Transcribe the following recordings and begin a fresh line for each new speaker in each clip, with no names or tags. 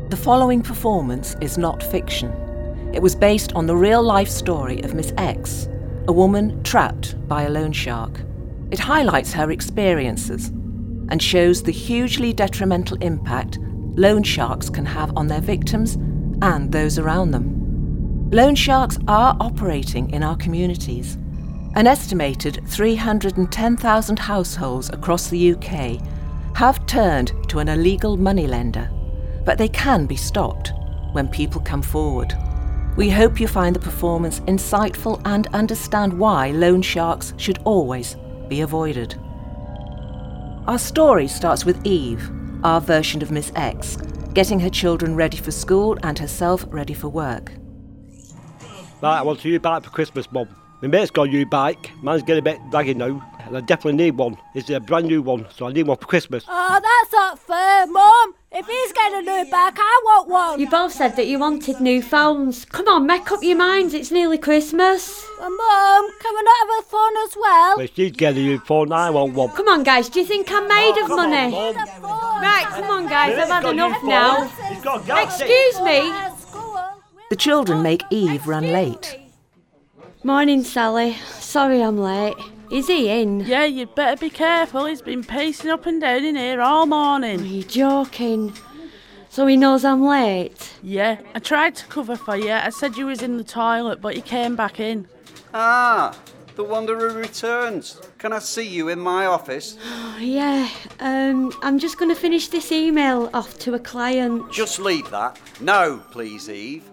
The following performance is not fiction. It was based on the real-life story of Miss X, a woman trapped by a loan shark. It highlights her experiences and shows the hugely detrimental impact loan sharks can have on their victims and those around them. Loan sharks are operating in our communities. An estimated 310,000 households across the UK have turned to an illegal moneylender, but they can be stopped when people come forward. We hope you find the performance insightful and understand why loan sharks should always be avoided. Our story starts with Eve, our version of Miss X, getting her children ready for school and herself ready for work.
Right, I want a new bike for Christmas, Mum. My mate's got a new bike. Mine's getting a bit ragged now, and I definitely need one. It's a brand new one, so I need one for Christmas.
Oh, that's not fair, Mum. If he's getting a new bike, I want one.
You both said that you wanted new phones. Come on, make up your minds, it's nearly Christmas.
Mum, can we not have a phone as well?
Well, she's getting a new phone, I want one.
Come on, guys, do you think I'm made of money?
Mum.
Right, come on, guys, I've had enough now. Excuse me.
The children make Eve run late.
Morning, Sally. Sorry I'm late. Is he in?
Yeah, you'd better be careful. He's been pacing up and down in here all
Are
morning.
you joking? So he knows I'm late?
Yeah, I tried to cover for you. I said you was in the toilet, but you came back in.
Ah, the Wanderer returns. Can I see you in my office?
Oh, yeah, I'm just going to finish this email off to a client.
Just leave that. No, please, Eve.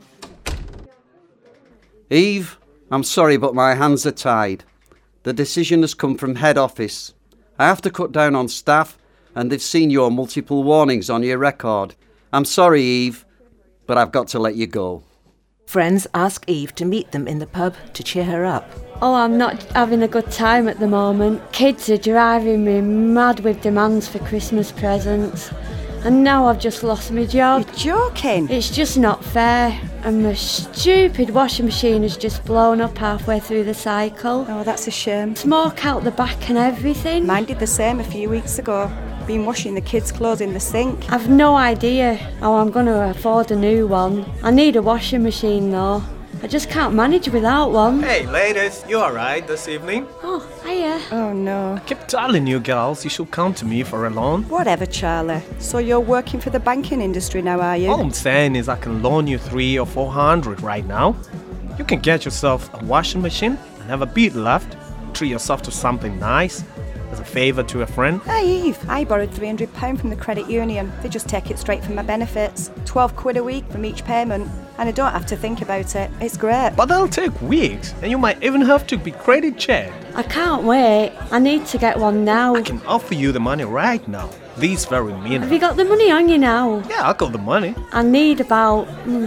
Eve, I'm sorry, but my hands are tied. The decision has come from head office. I have to cut down on staff, and they've seen your multiple warnings on your record. I'm sorry, Eve, but I've got to let you go.
Friends ask Eve to meet them in the pub to cheer her up.
Oh, I'm not having a good time at the moment. Kids are driving me mad with demands for Christmas presents. And now I've just lost my job.
You're joking?
It's just not fair. And my stupid washing machine has just blown up halfway through the cycle.
Oh, that's a shame.
Smoke out the back and everything.
Mine did the same a few weeks ago. Been washing the kids' clothes in the sink.
I've no idea how I'm going to afford a new one. I need a washing machine though. I just can't manage without one.
Hey ladies, you alright this evening?
Oh, hiya.
Oh no.
I keep telling you girls you should come to me for a loan.
Whatever, Charlie. So you're working for the banking industry now, are you?
All I'm saying is I can loan you 300 or 400 right now. You can get yourself a washing machine and have a bit left. Treat yourself to something nice as a favour to a friend.
Hey Eve, I borrowed £300 from the credit union. They just take it straight from my benefits. 12 quid a week from each payment. And I don't have to think about it. It's great.
But that'll take weeks and you might even have to be credit checked.
I can't wait. I need to get one now.
I can offer you the money right now. This very
Have
minute.
you got the money on you now?
Yeah, I got the money.
I need about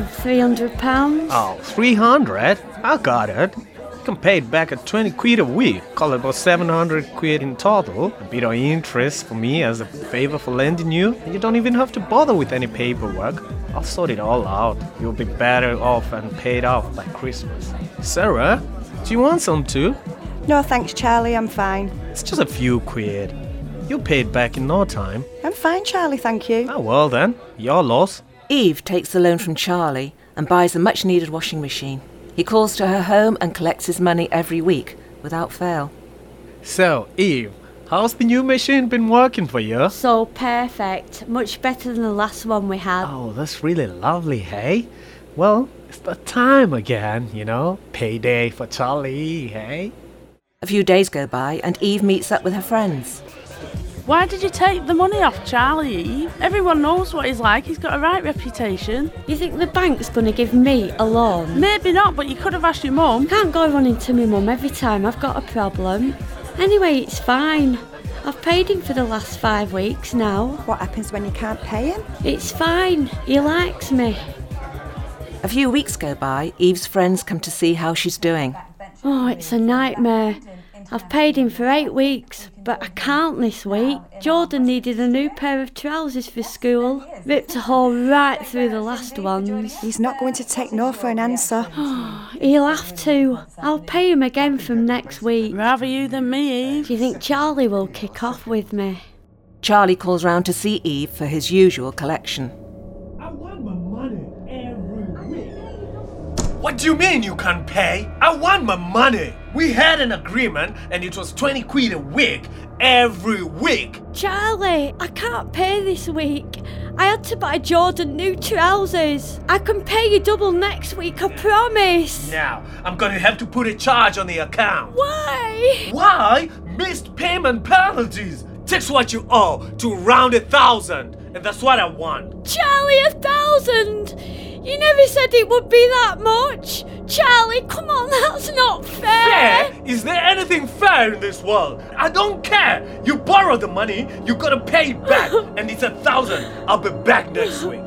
£300.
Oh, 300? I got it. You can pay it back at 20 quid a week. Call it about 700 quid in total. A bit of interest for me as a favour for lending you. And you don't even have to bother with any paperwork. I'll sort it all out. You'll be better off and paid off by Christmas. Sarah, do you want some too?
No thanks, Charlie, I'm fine.
It's just a few quid. You'll pay it back in no time.
I'm fine, Charlie, thank you.
Oh well then, your loss.
Eve takes the loan from Charlie and buys a much-needed washing machine. He calls to her home and collects his money every week, without fail.
So, Eve, how's the new machine been working for you?
So perfect. Much better than the last one we had.
Oh, that's really lovely, hey? Well, it's that time again, you know? Payday for Charlie, hey?
A few days go by and Eve meets up with her friends.
Why did you take the money off Charlie, Eve? Everyone knows what he's like. He's got a right reputation.
You think the bank's going to give me a loan?
Maybe not, but you could have asked your mum.
Can't go running to my mum every time I've got a problem. Anyway, it's fine. I've paid him for the last 5 weeks now.
What happens when you can't pay him?
It's fine. He likes me.
A few weeks go by, Eve's friends come to see how she's doing.
Oh, it's a nightmare. I've paid him for 8 weeks, but I can't this week. Jordan needed a new pair of trousers for school. Ripped a hole right through the last ones.
He's not going to take no for an answer.
He'll have to. I'll pay him again from next week.
Rather you than me, Eve.
Do you think Charlie will kick off with me?
Charlie calls round to see Eve for his usual collection.
What do you mean you can't pay? I want my money. We had an agreement and it was 20 quid a week, every week.
Charlie, I can't pay this week. I had to buy Jordan new trousers. I can pay you double next week, I promise.
Now, I'm gonna have to put a charge on the account.
Why?
Why? Missed payment penalties. Takes what you owe to around 1,000, and that's what I want.
Charlie, 1,000? You never said it would be that much. Charlie, come on, that's not fair.
Fair? Is there anything fair in this world? I don't care. You borrow the money, you gotta pay it back, and it's 1,000. I'll be back next week.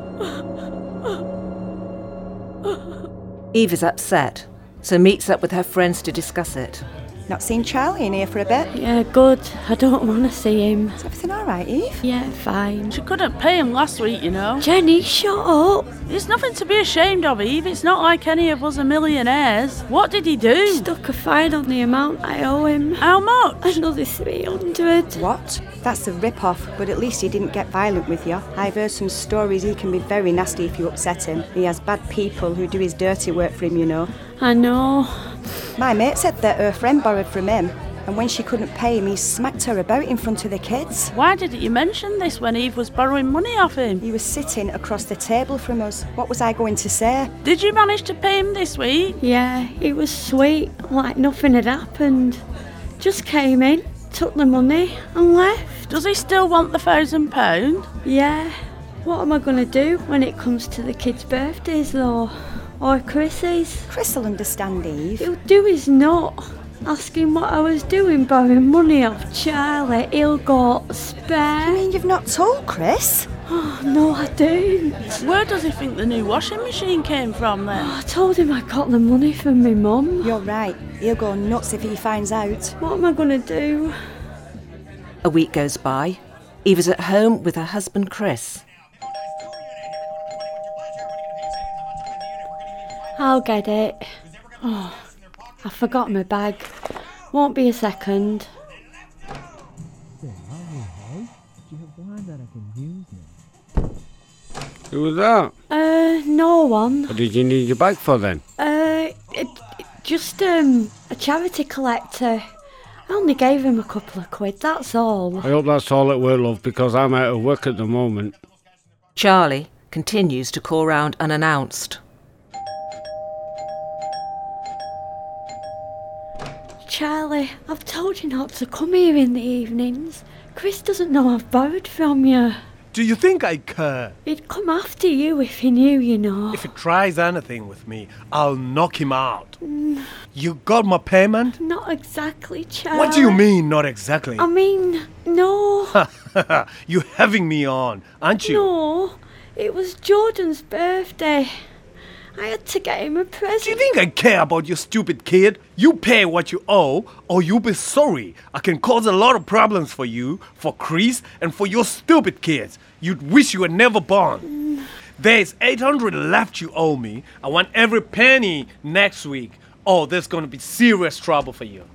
Eve is upset, so meets up with her friends to discuss it.
Not seen Charlie in here for a bit.
Yeah, good. I don't want to see him.
Is everything all right, Eve?
Yeah, fine.
She couldn't pay him last week, you know.
Jenny, shut up.
It's nothing to be ashamed of, Eve. It's not like any of us are millionaires. What did he do?
Stuck a fine on the amount I owe him.
How much?
Another 300.
What? That's a rip-off, but at least he didn't get violent with you. I've heard some stories he can be very nasty if you upset him. He has bad people who do his dirty work for him, you know.
I know.
My mate said that her friend borrowed from him, and when she couldn't pay him, he smacked her about in front of the kids.
Why didn't you mention this when Eve was borrowing money off him?
He was sitting across the table from us. What was I going to say?
Did you manage to pay him this week?
Yeah, he was sweet, like nothing had happened. Just came in, took the money and left.
Does he still want the £1,000?
Yeah. What am I going to do when it comes to the kids' birthdays though? Or Chris's?
Chris will understand, Eve.
He'll do his nut. Asking what I was doing borrowing money off Charlie. He'll go spare.
You mean you've not told Chris?
Oh, no, I don't.
Where does he think the new washing machine came from then?
I told him I got the money from my mum.
You're right. He'll go nuts if he finds out.
What am I going to do?
A week goes by. Eve is at home with her husband Chris.
I'll get it. Oh, I forgot my bag. Won't be a second.
Who was that?
No one.
What did you need your bag for then?
Just a charity collector. I only gave him a couple of quid, that's all.
I hope that's all it were, love, because I'm out of work at the moment.
Charlie continues to call round unannounced.
Charlie, I've told you not to come here in the evenings. Chris doesn't know I've borrowed from you.
Do you think I care?
He'd come after you if he knew, you know.
If he tries anything with me, I'll knock him out. You got my payment?
Not exactly, Charlie.
What do you mean, not exactly?
I mean, no.
You're having me on, aren't you?
No, it was Jordan's birthday. I had to get him a present.
Do you think I care about your stupid kid? You pay what you owe, or you'll be sorry. I can cause a lot of problems for you, for Chris, and for your stupid kids. You'd wish you were never born. There's 800 left you owe me. I want every penny next week. Oh, there's gonna be serious trouble for you.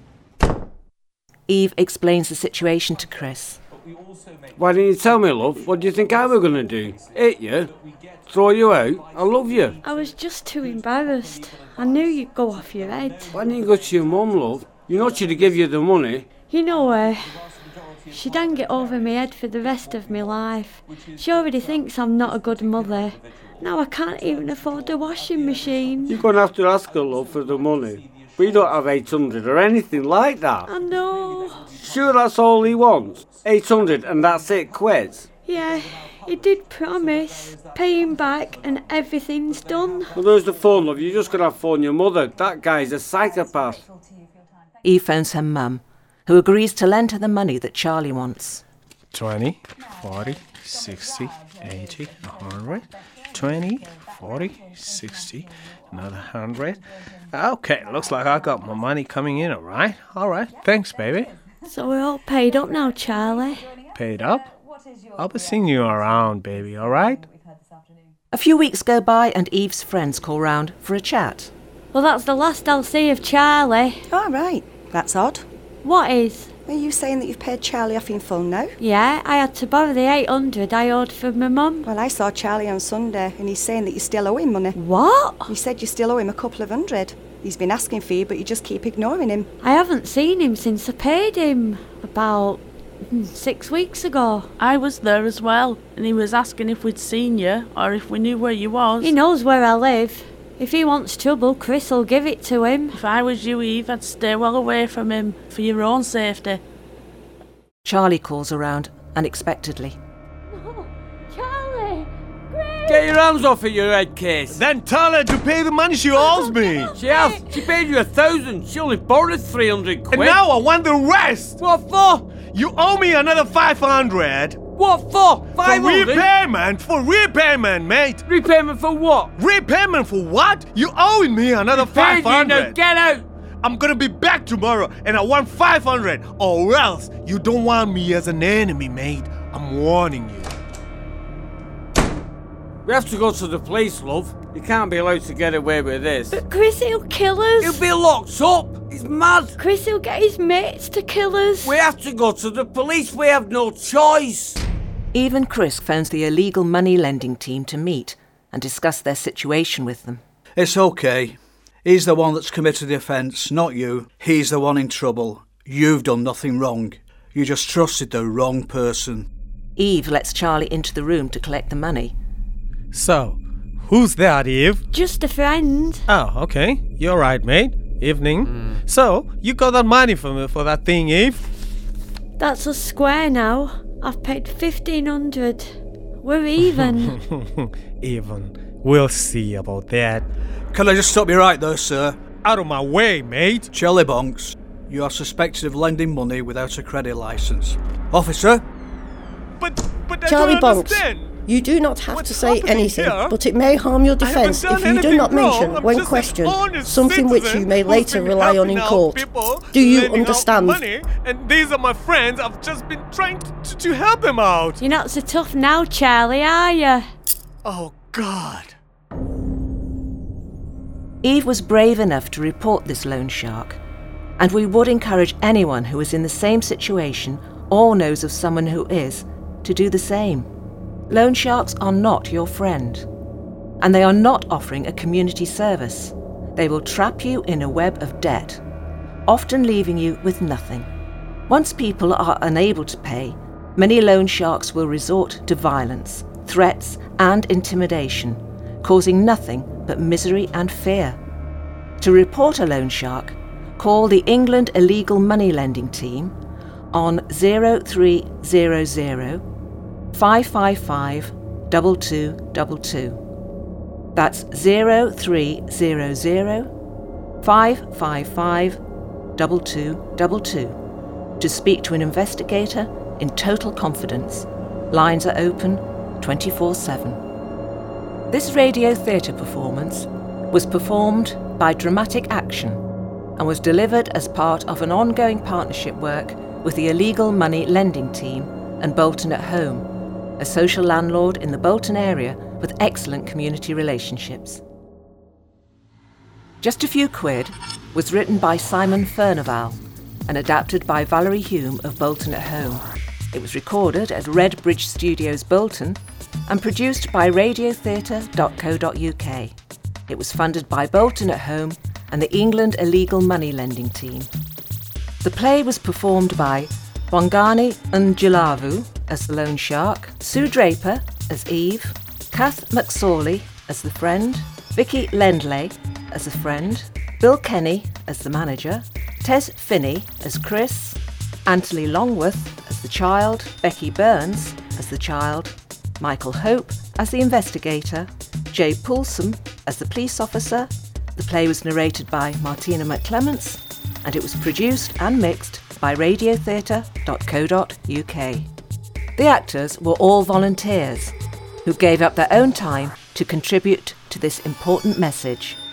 Eve explains the situation to Chris.
Why didn't you tell me, love? What do you think I were going to do? Hit you? Throw you out? I love you.
I was just too embarrassed. I knew you'd go off your head.
Why didn't you go to your mum, love? You know she'd give you the money.
You know her. She'd hang it over my head for the rest of my life. She already thinks I'm not a good mother. Now I can't even afford a washing machine.
You're going to have to ask her, love, for the money. We don't have 800 or anything like that.
I know.
Sure that's all he wants? 800 and that's it, quits?
Yeah, he did promise. Pay him back and everything's done.
Well, there's the phone, love. You're just going to have to phone your mother. That guy's a psychopath.
Eve phones her mum, who agrees to lend her the money that Charlie wants.
20, 40, 60, 80, 100, 20, 40, 60, another 100. Okay, looks like I got my money coming in, alright? Alright, thanks, baby.
So we're all paid up now, Charlie.
Paid up? I'll be seeing you around, baby, alright?
A few weeks go by and Eve's friends call round for a chat.
Well, that's the last I'll see of Charlie.
All right. That's odd.
What is?
Are you saying that you've paid Charlie off in full now?
Yeah, I had to borrow the 800 I owed from my mum.
Well, I saw Charlie on Sunday and he's saying that you still owe him money.
What?
You said you still owe him a couple of hundred. He's been asking for you, but you just keep ignoring him.
I haven't seen him since I paid him about 6 weeks ago.
I was there as well, and he was asking if we'd seen you or if we knew where you was.
He knows where I live. If he wants trouble, Chris will give it to him.
If I was you, Eve, I'd stay well away from him for your own safety.
Charlie calls around unexpectedly.
No, Charlie! Chris!
Get your hands off of your head case.
Then tell her to pay the money she owes me.
She has. She paid you 1,000. She only borrowed 300 quid.
And now I want the rest.
What for?
You owe me another 500.
What for? 500?
For repayment, mate.
Repayment for what?
Repayment for what? You owing me another
Paid you,
500.
now get out.
I'm gonna be back tomorrow and I want 500 or else you don't want me as an enemy, mate. I'm warning you.
We have to go to the police, love. You can't be allowed to get away with this.
But Chris, he'll kill us.
He'll be locked up. He's mad.
Chris, he'll get his mates to kill us.
We have to go to the police. We have no choice.
Even Chris phones the illegal money lending team to meet and discuss their situation with them.
It's okay. He's the one that's committed the offence, not you. He's the one in trouble. You've done nothing wrong. You just trusted the wrong person.
Eve lets Charlie into the room to collect the money.
So, who's that, Eve?
Just a friend.
Oh, okay. You're right, mate. Evening. So, you got that money for that thing, Eve?
That's us square now. I've paid 1,500. We're even.
Even. We'll see about that.
Can I just stop you right there, sir?
Out of my way, mate.
Charlie Bonks, you are suspected of lending money without a credit licence. Officer?
But I
Charlie
don't
Bonks,
understand.
you do not have
What's
to say
happening
anything,
here?
but it may harm your defence
done
if you do
anything
not
wrong.
mention,
I'm
when
just an
questioned,
honest
something which
citizen
you may
who's
later
been
rely on
helping
in
out
court.
people,
Do you
lending out
understand?
Money, and these are my friends. I've just been trying to help them out.
You're not so tough now, Charlie, are you?
Oh, God.
Eve was brave enough to report this loan shark, and we would encourage anyone who is in the same situation or knows of someone who is to do the same. Loan sharks are not your friend, and they are not offering a community service. They will trap you in a web of debt, often leaving you with nothing. Once people are unable to pay, many loan sharks will resort to violence, threats, and intimidation, causing nothing but misery and fear. To report a loan shark, call the England Illegal Money Lending Team on 0300 555 2222. That's 0300 555 2222. To speak to an investigator in total confidence. Lines are open 24/7. This radio theatre performance was performed by Dramatic Action and was delivered as part of an ongoing partnership work with the Illegal Money Lending Team and Bolton at Home, a social landlord in the Bolton area with excellent community relationships. Just a Few Quid was written by Simon Furnival and adapted by Valerie Hume of Bolton at Home. It was recorded at Red Bridge Studios, Bolton, and produced by radiotheatre.co.uk. It was funded by Bolton at Home and the England Illegal Money Lending Team. The play was performed by Bongani Njulavu as the loan shark, Sue Draper as Eve, Kath McSorley as the friend, Vicky Lendley as the friend, Bill Kenny as the manager, Tez Finney as Chris, Anthony Longworth as the child, Becky Burns as the child, Michael Hope as the investigator, Jay Poulson as the police officer. The play was narrated by Martina McClements, and it was produced and mixed by radiotheatre.co.uk. The actors were all volunteers who gave up their own time to contribute to this important message.